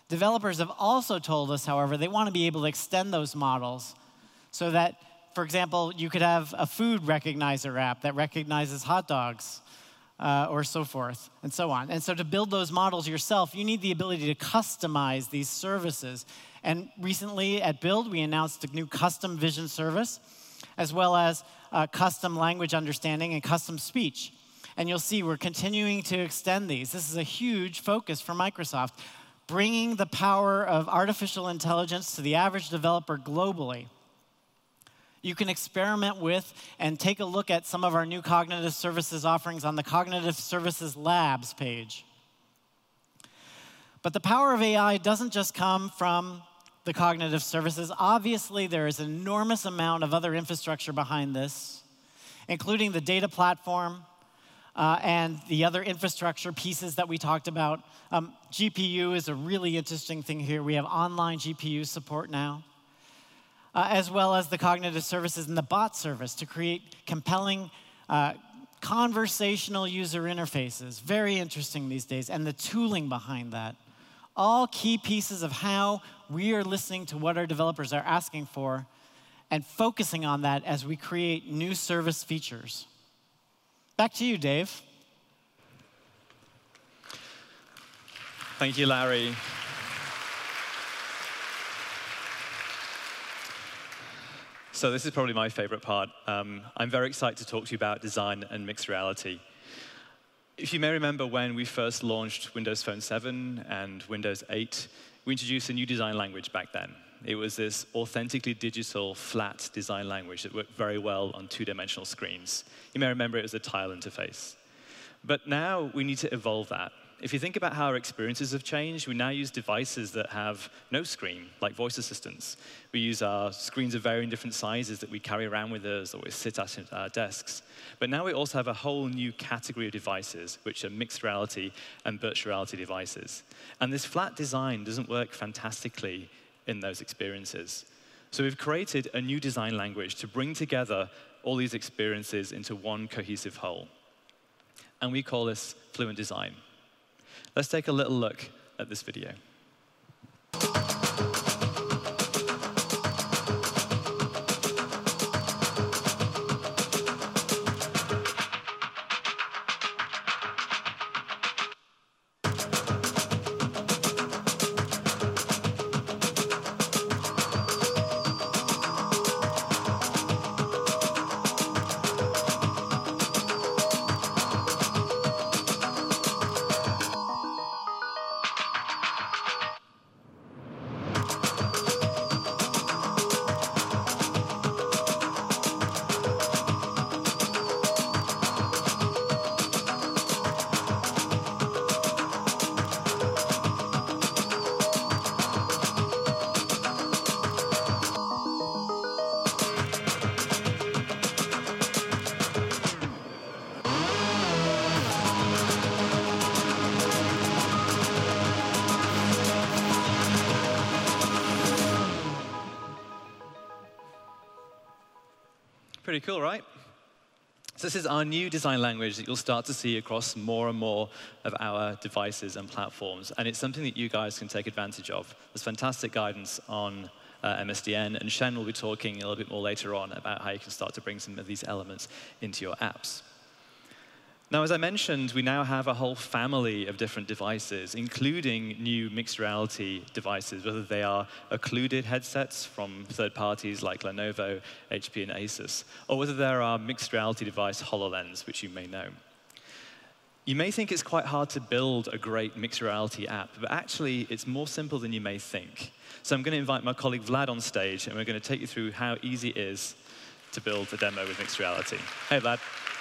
Speaker 9: Developers have also told us, however, they want to be able to extend those models so that, for example, you could have a food recognizer app that recognizes hot dogs, uh, or so forth, and so on. And so to build those models yourself, you need the ability to customize these services. And recently at Build, we announced a new custom vision service, as well as uh, custom language understanding and custom speech. And you'll see we're continuing to extend these. This is a huge focus for Microsoft, bringing the power of artificial intelligence to the average developer globally. You can experiment with and take a look at some of our new cognitive services offerings on the Cognitive Services Labs page. But the power of A I doesn't just come from the cognitive services. Obviously, there is an enormous amount of other infrastructure behind this, including the data platform uh, and the other infrastructure pieces that we talked about. Um, G P U is a really interesting thing here. We have online G P U support now, uh, as well as the cognitive services and the bot service to create compelling uh, conversational user interfaces. Very interesting these days, and the tooling behind that. All key pieces of how we are listening to what our developers are asking for and focusing on that as we create new service features. Back to you, Dave.
Speaker 13: Thank you, Larry. So this is probably my favorite part. Um, I'm very excited to talk to you about design and mixed reality. If you may remember when we first launched Windows Phone seven and Windows eight, we introduced a new design language back then. It was this authentically digital, flat design language that worked very well on two-dimensional screens. You may remember it was a tile interface. But now we need to evolve that. If you think about how our experiences have changed, we now use devices that have no screen, like voice assistants. We use our screens of varying different sizes that we carry around with us or we sit at our desks. But now we also have a whole new category of devices, which are mixed reality and virtual reality devices. And this flat design doesn't work fantastically in those experiences. So we've created a new design language to bring together all these experiences into one cohesive whole. And we call this Fluent Design. Let's take a little look at this video. Pretty cool, right? So this is our new design language that you'll start to see across more and more of our devices and platforms. And it's something that you guys can take advantage of. There's fantastic guidance on uh, M S D N, and Shen will be talking a little bit more later on about how you can start to bring some of these elements into your apps. Now, as I mentioned, we now have a whole family of different devices, including new mixed reality devices, whether they are occluded headsets from third parties like Lenovo, H P, and Asus, or whether there are mixed reality device HoloLens, which you may know. You may think it's quite hard to build a great mixed reality app, but actually, it's more simple than you may think. So I'm going to invite my colleague Vlad on stage, and we're going to take you through how easy it is to build a demo with mixed reality. Hey, Vlad.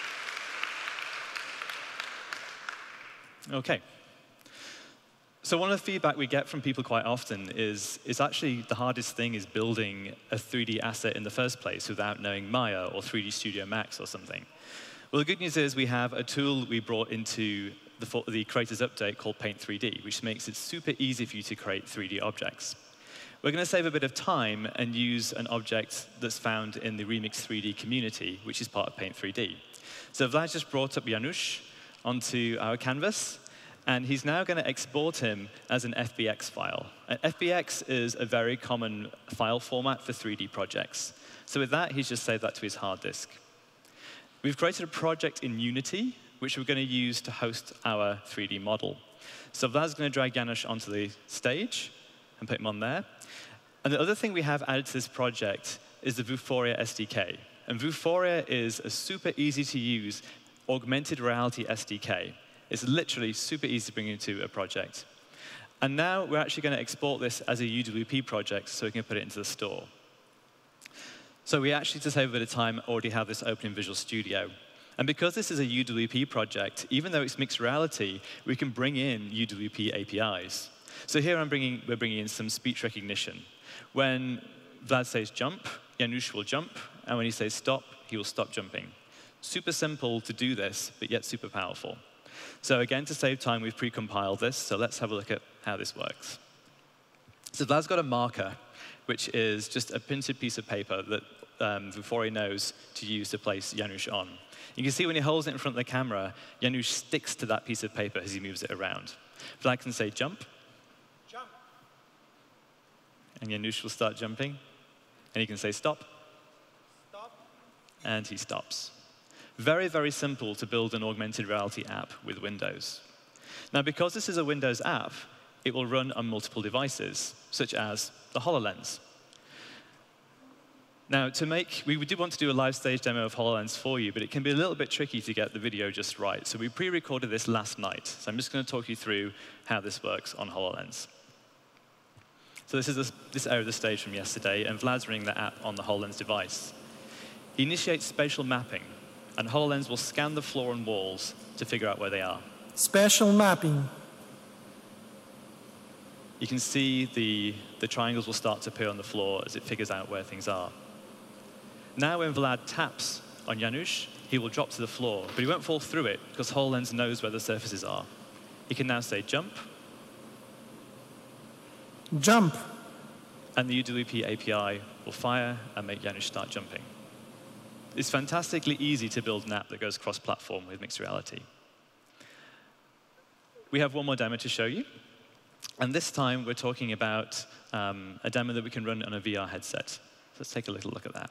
Speaker 13: OK. So one of the feedback we get from people quite often is, is actually the hardest thing is building a three D asset in the first place without knowing Maya or three D Studio Max or something. Well, the good news is we have a tool we brought into the, the Creators Update called Paint three D, which makes it super easy for you to create three D objects. We're going to save a bit of time and use an object that's found in the Remix three D community, which is part of Paint three D. So Vlad just brought up Janusz onto our canvas. And he's now going to export him as an F B X file. An F B X is a very common file format for three D projects. So with that, he's just saved that to his hard disk. We've created a project in Unity, which we're going to use to host our three D model. So Vlad's going to drag Janusz onto the stage and put him on there. And the other thing we have added to this project is the Vuforia S D K. And Vuforia is a super easy to use augmented reality S D K. It's literally super easy to bring into a project. And now we're actually going to export this as a U W P project so we can put it into the store. So we actually, to save a bit of time, already have this open in Visual Studio. And because this is a U W P project, even though it's mixed reality, we can bring in U W P A P Is. So here I'm bringing, we're bringing in some speech recognition. When Vlad says jump, Janusz will jump. And when he says stop, he will stop jumping. Super simple to do this, but yet super powerful. So again, to save time, we've pre-compiled this. So let's have a look at how this works. So Vlad's got a marker, which is just a printed piece of paper that um, Vuforia knows to use to place Janusz on. You can see when he holds it in front of the camera, Janusz sticks to that piece of paper as he moves it around. Vlad can say jump.
Speaker 14: Jump.
Speaker 13: And Janusz will start jumping. And he can say stop.
Speaker 14: Stop.
Speaker 13: And he stops. Very, very simple to build an augmented reality app with Windows. Now, because this is a Windows app, it will run on multiple devices, such as the HoloLens. Now, to make, we did want to do a live stage demo of HoloLens for you, but it can be a little bit tricky to get the video just right. So we pre-recorded this last night. So I'm just going to talk you through how this works on HoloLens. So this is this, this area of the stage from yesterday, and Vlad's running the app on the HoloLens device. He initiates spatial mapping, and HoloLens will scan the floor and walls to figure out where they are.
Speaker 15: Spatial mapping.
Speaker 13: You can see the, the triangles will start to appear on the floor as it figures out where things are. Now when Vlad taps on Janusz, he will drop to the floor, but he won't fall through it because HoloLens knows where the surfaces are. He can now say jump.
Speaker 15: Jump.
Speaker 13: And the U W P A P I will fire and make Janusz start jumping. It's fantastically easy to build an app that goes cross-platform with mixed reality. We have one more demo to show you. And this time, we're talking about um, a demo that we can run on a V R headset. So let's take a little look at that.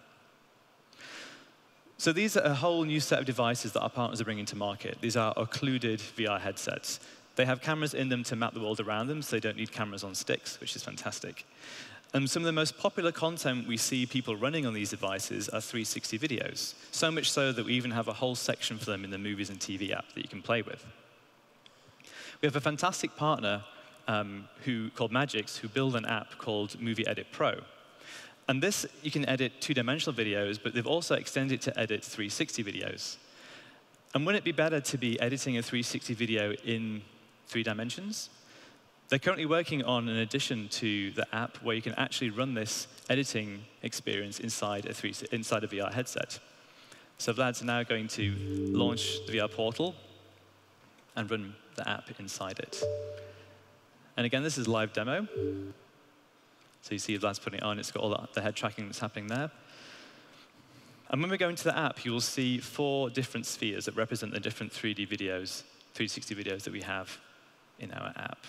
Speaker 13: So these are a whole new set of devices that our partners are bringing to market. These are occluded V R headsets. They have cameras in them to map the world around them, so they don't need cameras on sticks, which is fantastic. And some of the most popular content we see people running on these devices are three sixty videos, so much so that we even have a whole section for them in the movies and T V app that you can play with. We have a fantastic partner um, who, called Magix, who build an app called Movie Edit Pro. And this, you can edit two-dimensional videos, but they've also extended it to edit three sixty videos. And wouldn't it be better to be editing a three sixty video in three dimensions? They're currently working on an addition to the app where you can actually run this editing experience inside a, three, inside a V R headset. So Vlad's now going to launch the V R portal and run the app inside it. And again, this is a live demo. So you see Vlad's putting it on. It's got all the head tracking that's happening there. And when we go into the app, you will see four different spheres that represent the different three D videos, three sixty videos that we have in our app.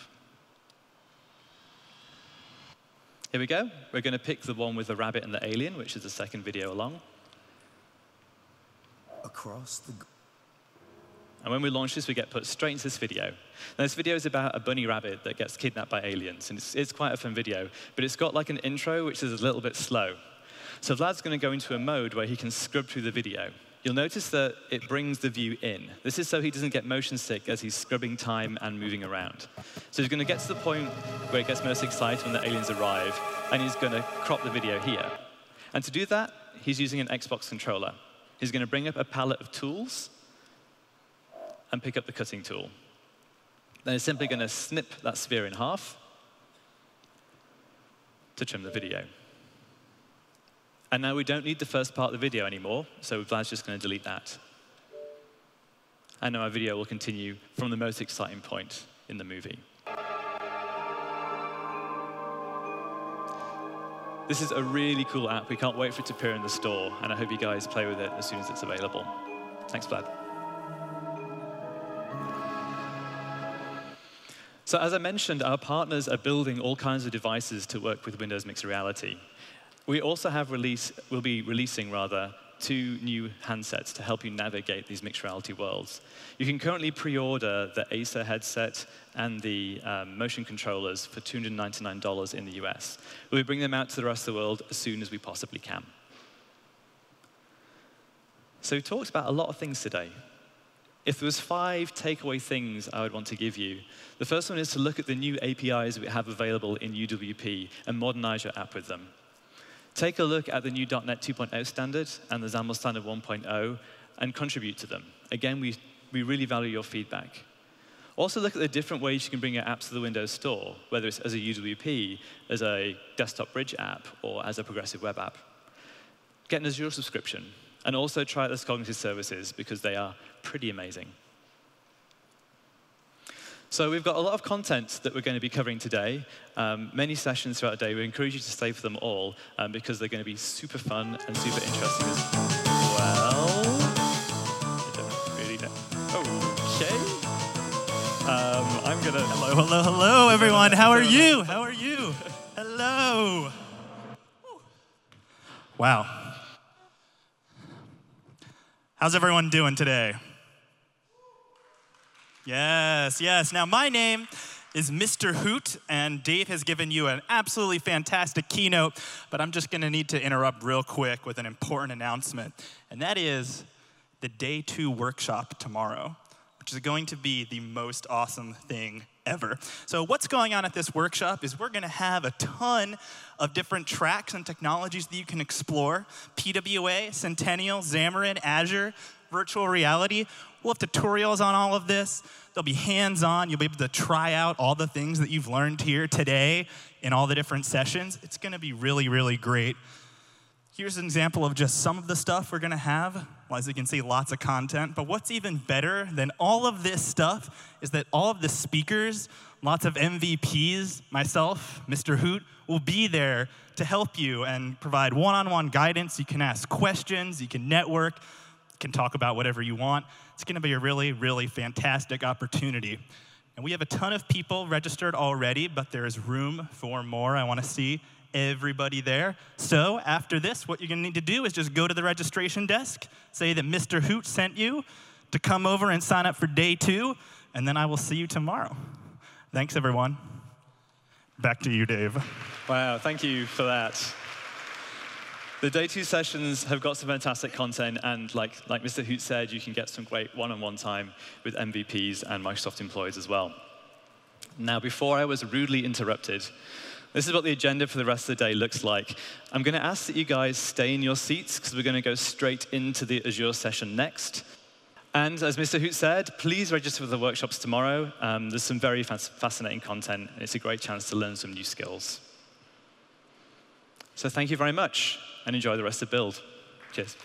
Speaker 13: Here we go. We're going to pick the one with the rabbit and the alien, which is the second video along.
Speaker 16: Across the...
Speaker 13: And when we launch this, we get put straight into this video. Now, this video is about a bunny rabbit that gets kidnapped by aliens. And it's, it's quite a fun video. But it's got like an intro, which is a little bit slow. So Vlad's going to go into a mode where he can scrub through the video. You'll notice that it brings the view in. This is so he doesn't get motion sick as he's scrubbing time and moving around. So he's going to get to the point where it gets most excited when the aliens arrive, and he's going to crop the video here. And to do that, he's using an Xbox controller. He's going to bring up a palette of tools and pick up the cutting tool. Then he's simply going to snip that sphere in half to trim the video. And now we don't need the first part of the video anymore, so Vlad's just going to delete that. And now our video will continue from the most exciting point in the movie. This is a really cool app. We can't wait for it to appear in the store, and I hope you guys play with it as soon as it's available. Thanks, Vlad. So as I mentioned, our partners are building all kinds of devices to work with Windows Mixed Reality. We also have release, we'll be releasing rather, two new handsets to help you navigate these mixed reality worlds. You can currently pre-order the Acer headset and the um, motion controllers for two hundred ninety-nine dollars in the U S. We'll bring them out to the rest of the world as soon as we possibly can. So we talked about a lot of things today. If there was five takeaway things I would want to give you, the first one is to look at the new A P Is we have available in U W P and modernize your app with them. Take a look at the new dot net two point oh standard and the XAML standard one point oh and contribute to them. Again, we, we really value your feedback. Also look at the different ways you can bring your apps to the Windows Store, whether it's as a U W P, as a desktop bridge app, or as a progressive web app. Get an Azure subscription. And also try out those cognitive services because they are pretty amazing. So we've got a lot of content that we're going to be covering today, um, many sessions throughout the day. We encourage you to stay for them all um, because they're going to be super fun and super interesting as well. I don't really know. Okay. Um, I'm going to...
Speaker 16: Hello, hello, hello, everyone. How are you? How are you? Hello. Wow. How's everyone doing today? Yes, yes. Now, my name is Mister Hoot, and Dave has given you an absolutely fantastic keynote, but I'm just going to need to interrupt real quick with an important announcement, and that is the day two workshop tomorrow, which is going to be the most awesome thing ever. So what's going on at this workshop is we're going to have a ton of different tracks and technologies that you can explore. P W A, Centennial, Xamarin, Azure, virtual reality. We'll have tutorials on all of this. They'll be hands-on. You'll be able to try out all the things that you've learned here today in all the different sessions. It's going to be really, really great. Here's an example of just some of the stuff we're going to have. Well, as you can see, lots of content. But what's even better than all of this stuff is that all of the speakers, lots of M V Ps, myself, Mister Hoot, will be there to help you and provide one-on-one guidance. You can ask questions. You can network. You can talk about whatever you want. It's going to be a really, really fantastic opportunity. And we have a ton of people registered already, but there is room for more. I want to see everybody there. So after this, what you're going to need to do is just go to the registration desk, say that Mister Hoot sent you to come over and sign up for day two, and then I will see you tomorrow. Thanks, everyone. Back to you, Dave.
Speaker 13: Wow, thank you for that. The day two sessions have got some fantastic content, and like, like Mister Hoot said, you can get some great one-on-one time with M V Ps and Microsoft employees as well. Now, before I was rudely interrupted, this is what the agenda for the rest of the day looks like. I'm going to ask that you guys stay in your seats because we're going to go straight into the Azure session next. And as Mister Hoot said, please register for the workshops tomorrow. Um, there's some very fascinating content, and it's a great chance to learn some new skills. So thank you very much, and enjoy the rest of Build. Cheers.